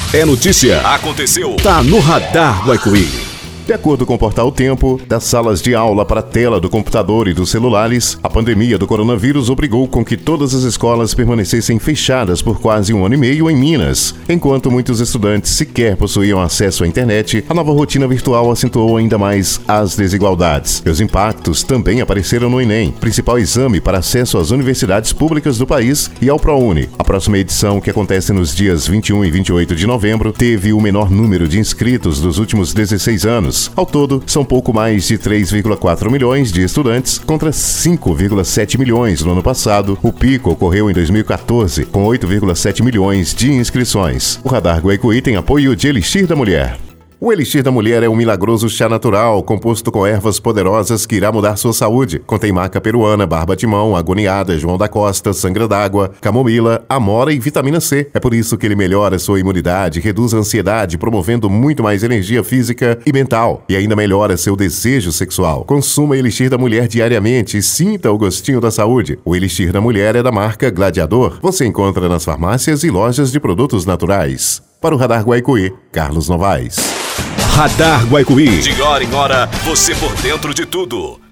É notícia. Aconteceu. Tá no Radar Guaicuí. De acordo com o portal Tempo, das salas de aula para a tela do computador e dos celulares, a pandemia do coronavírus obrigou com que todas as escolas permanecessem fechadas por quase 1 ano e meio em Minas. Enquanto muitos estudantes sequer possuíam acesso à internet, a nova rotina virtual acentuou ainda mais as desigualdades. E os impactos também apareceram no Enem, principal exame para acesso às universidades públicas do país, e ao ProUni. A próxima edição, que acontece nos dias 21 e 28 de novembro, teve o menor número de inscritos dos últimos 16 anos. Ao todo, são pouco mais de 3,4 milhões de estudantes contra 5,7 milhões no ano passado. O pico ocorreu em 2014, com 8,7 milhões de inscrições. O Radar Guaicuí tem apoio de Elixir da Mulher. O Elixir da Mulher é um milagroso chá natural, composto com ervas poderosas que irá mudar sua saúde. Contém maca peruana, barba-timão, agoniada, João da Costa, sangra d'água, camomila, amora e vitamina C. É por isso que ele melhora sua imunidade, reduz a ansiedade, promovendo muito mais energia física e mental. E ainda melhora seu desejo sexual. Consuma Elixir da Mulher diariamente e sinta o gostinho da saúde. O Elixir da Mulher é da marca Gladiador. Você encontra nas farmácias e lojas de produtos naturais. Para o Radar Guaicuí, Carlos Novaes. Radar Guaicuí. De hora em hora, você por dentro de tudo.